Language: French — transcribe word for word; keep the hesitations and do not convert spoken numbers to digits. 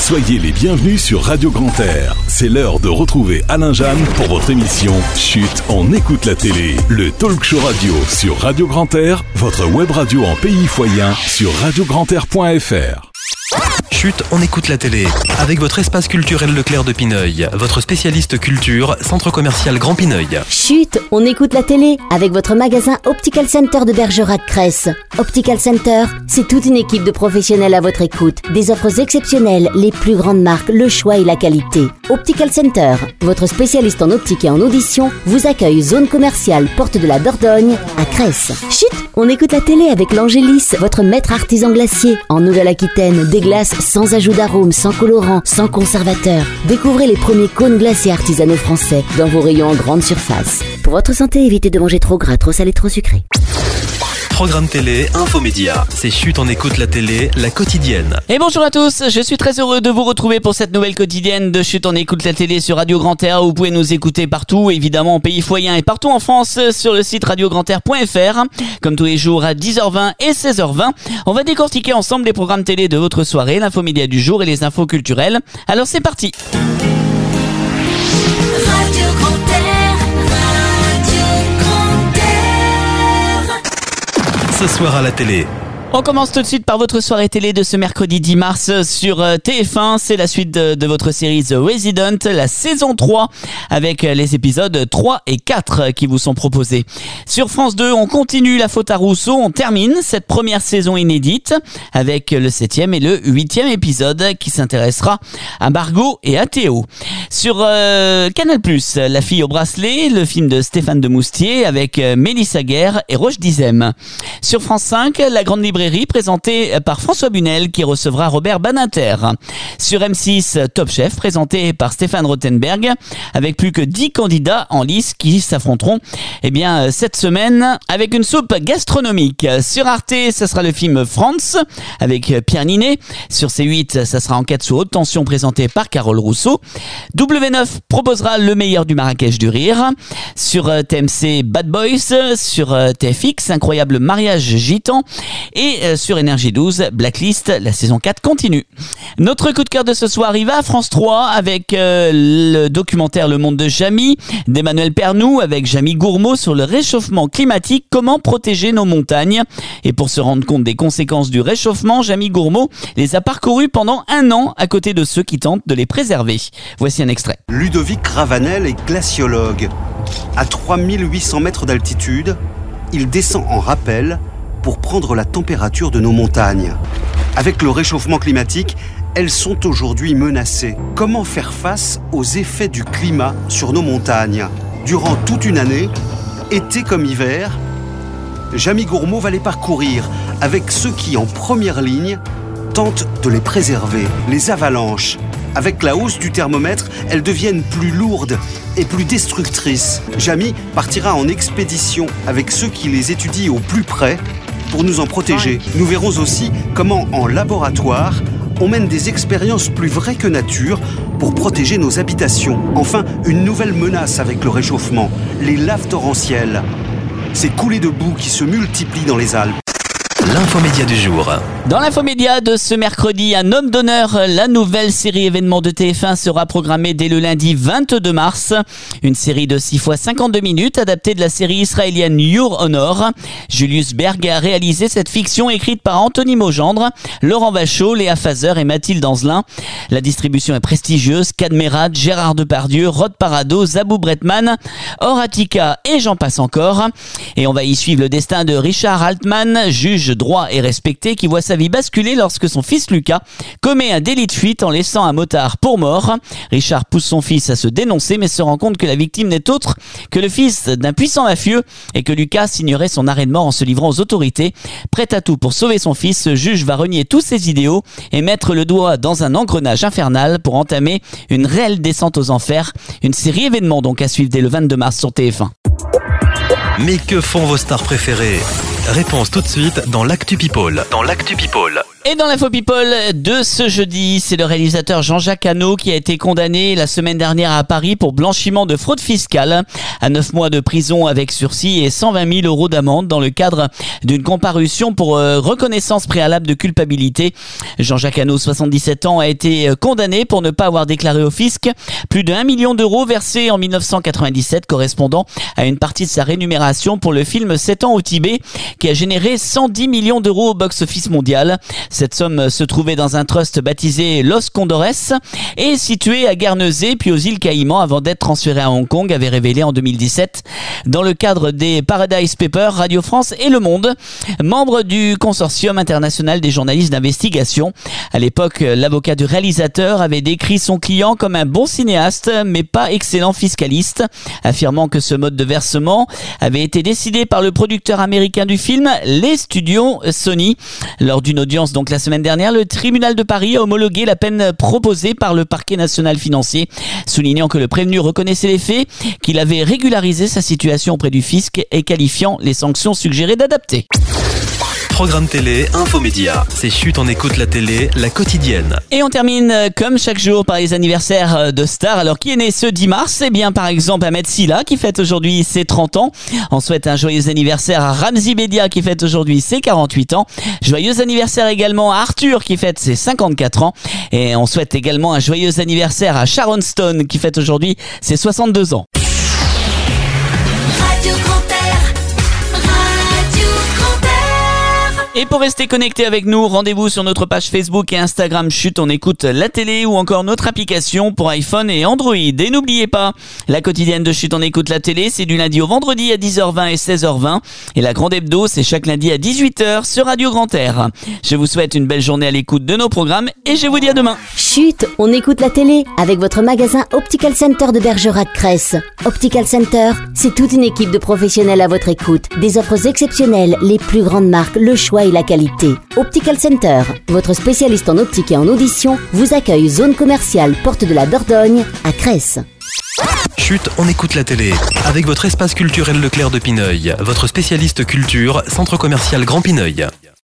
Soyez les bienvenus sur Radio Grand Air. C'est l'heure de retrouver Alain Jeanne pour votre émission Chut, on écoute la télé. Le talk show radio sur Radio Grand Air, votre web radio en pays foyen sur radio grand air point f r. Chut, on écoute la télé. Avec votre espace culturel Leclerc de Pineuil, votre spécialiste culture, centre commercial Grand Pineuil. Chut, on écoute la télé avec votre magasin Optical Center de Bergerac-Cresse. Optical Center, c'est toute une équipe de professionnels à votre écoute. Des offres exceptionnelles, les plus grandes marques, le choix et la qualité. Optical Center, votre spécialiste en optique et en audition, vous accueille zone commerciale Porte de la Dordogne à Cresse. Chut, on écoute la télé avec l'Angélis, votre maître artisan glacier. En Nouvelle-Aquitaine, des glaces sans ajout d'arôme, sans colorant, sans conservateur. Découvrez les premiers cônes glacés artisanaux français dans vos rayons en grande surface. Pour votre santé, évitez de manger trop gras, trop salé, trop sucré. Programme télé, infomédia. C'est Chut, on écoute la télé, la quotidienne. Et bonjour à tous, je suis très heureux de vous retrouver pour cette nouvelle quotidienne de Chut, on écoute la télé sur Radio Grand Air. Vous pouvez nous écouter partout, évidemment en pays foyen et partout en France sur le site radio grand air point f r. Comme tous les jours à dix heures vingt et seize heures vingt, on va décortiquer ensemble les programmes télé de votre soirée, l'infomédia du jour et les infos culturelles. Alors c'est parti. Radio Grand Air, Radio Grand Air. Ce soir à la télé. On commence tout de suite par votre soirée télé de ce mercredi dix mars sur T F un. C'est la suite de, de votre série The Resident, la saison trois, avec les épisodes trois et quatre qui vous sont proposés. Sur France deux, on continue La Faute à Rousseau. On termine cette première saison inédite avec le septième et le huitième épisode qui s'intéressera à Margot et à Théo. Sur euh, Canal plus, La Fille au bracelet, le film de Stéphane de Moustier avec Mélissa Guerre et Roche Dizem. Sur France cinq, La Grande Librairie, présenté par François Bunel qui recevra Robert Badinter. Sur M six, Top Chef, présenté par Stéphane Rothenberg, avec plus que dix candidats en lice qui s'affronteront eh bien, cette semaine avec une soupe gastronomique. Sur Arte, ça sera le film France avec Pierre Ninet. Sur C huit, ça sera Enquête sous haute tension présenté par Carole Rousseau. W neuf proposera Le meilleur du Marrakech du rire. Sur T M C, Bad Boys. Sur T F X, Incroyable mariage gitan. Et Et sur Énergie douze, Blacklist, la saison quatre continue. Notre coup de cœur de ce soir, il va à France trois avec euh, le documentaire Le Monde de Jamy, d'Emmanuel Pernoud avec Jamy Gourmaud sur le réchauffement climatique, comment protéger nos montagnes. Et pour se rendre compte des conséquences du réchauffement, Jamy Gourmaud les a parcourus pendant un an à côté de ceux qui tentent de les préserver. Voici un extrait. Ludovic Ravanel est glaciologue. À trois mille huit cents mètres d'altitude, il descend en rappel pour prendre la température de nos montagnes. Avec le réchauffement climatique, elles sont aujourd'hui menacées. Comment faire face aux effets du climat sur nos montagnes ? Durant toute une année, été comme hiver, Jamy Gourmaud va les parcourir avec ceux qui, en première ligne, tentent de les préserver. Les avalanches. Avec la hausse du thermomètre, elles deviennent plus lourdes et plus destructrices. Jamy partira en expédition avec ceux qui les étudient au plus près pour nous en protéger. Nous verrons aussi comment, en laboratoire, on mène des expériences plus vraies que nature pour protéger nos habitations. Enfin, une nouvelle menace avec le réchauffement, les laves torrentielles. Ces coulées de boue qui se multiplient dans les Alpes. L'infomédia du jour. Dans l'infomédia de ce mercredi, Un homme d'honneur, la nouvelle série événement de T F un sera programmée dès le lundi vingt-deux mars. Une série de six fois cinquante-deux minutes adaptée de la série israélienne Your Honor. Julius Berg a réalisé cette fiction écrite par Anthony Maugendre, Laurent Vachaud, Léa Fazer et Mathilde Anzelin. La distribution est prestigieuse. Cadmerade, Gérard Depardieu, Rod Parado, Zabou Bretman, Horatica et j'en passe encore. Et on va y suivre le destin de Richard Altman, juge droit et respecté, qui voit sa vie basculer lorsque son fils Lucas commet un délit de fuite en laissant un motard pour mort. Richard pousse son fils à se dénoncer mais se rend compte que la victime n'est autre que le fils d'un puissant mafieux et que Lucas signerait son arrêt de mort en se livrant aux autorités. Prêt à tout pour sauver son fils, ce juge va renier tous ses idéaux et mettre le doigt dans un engrenage infernal pour entamer une réelle descente aux enfers. Une série événement donc à suivre dès le vingt-deux mars sur T F un. Mais que font vos stars préférées ? Réponse tout de suite dans l'Actu People. Dans l'Actu People. Et dans l'info people de ce jeudi, c'est le réalisateur Jean-Jacques Hano qui a été condamné la semaine dernière à Paris pour blanchiment de fraude fiscale à neuf mois de prison avec sursis et cent vingt mille euros d'amende dans le cadre d'une comparution pour euh, reconnaissance préalable de culpabilité. Jean-Jacques Hano, soixante-dix-sept ans, a été condamné pour ne pas avoir déclaré au fisc plus de un million d'euros versés en dix-neuf cent quatre-vingt-dix-sept, correspondant à une partie de sa rémunération pour le film sept ans au Tibet qui a généré cent dix millions d'euros au box-office mondial. Cette somme se trouvait dans un trust baptisé Los Condores et situé à Guernesey puis aux îles Caïmans avant d'être transféré à Hong Kong, avait révélé en deux mille dix-sept dans le cadre des Paradise Papers, Radio France et Le Monde, membre du consortium international des journalistes d'investigation. À l'époque, l'avocat du réalisateur avait décrit son client comme un bon cinéaste mais pas excellent fiscaliste, affirmant que ce mode de versement avait été décidé par le producteur américain du film, les studios Sony. Lors d'une audience donc la semaine dernière, le tribunal de Paris a homologué la peine proposée par le parquet national financier, soulignant que le prévenu reconnaissait les faits, qu'il avait régularisé sa situation auprès du fisc et qualifiant les sanctions suggérées d'adapter. Programme télé, infomédia. C'est Chut, on écoute la télé, la quotidienne. Et on termine comme chaque jour par les anniversaires de stars. Alors qui est né ce dix mars? Eh bien par exemple Ahmed Silla qui fête aujourd'hui ses trente ans. On souhaite un joyeux anniversaire à Ramzi Bedia qui fête aujourd'hui ses quarante-huit ans. Joyeux anniversaire également à Arthur qui fête ses cinquante-quatre ans. Et on souhaite également un joyeux anniversaire à Sharon Stone qui fête aujourd'hui ses soixante-deux ans. Radio Grand Air, Radio Grand Air. Et pour rester connecté avec nous, rendez-vous sur notre page Facebook et Instagram Chut, on écoute la télé ou encore notre application pour iPhone et Android. Et n'oubliez pas, la quotidienne de Chut, on écoute la télé, c'est du lundi au vendredi à dix heures vingt et seize heures vingt. Et la grande hebdo, c'est chaque lundi à dix-huit heures sur Radio Grand Air. Je vous souhaite une belle journée à l'écoute de nos programmes et je vous dis à demain. Chut, on écoute la télé avec votre magasin Optical Center de Bergerac-Cresse. Optical Center, c'est toute une équipe de professionnels à votre écoute. Des offres exceptionnelles, les plus grandes marques, le choix et la qualité. Optical Center, votre spécialiste en optique et en audition, vous accueille zone commerciale Porte de la Dordogne à Cresse. Chut, on écoute la télé. Avec votre espace culturel Leclerc de Pineuil, votre spécialiste culture, centre commercial Grand Pineuil.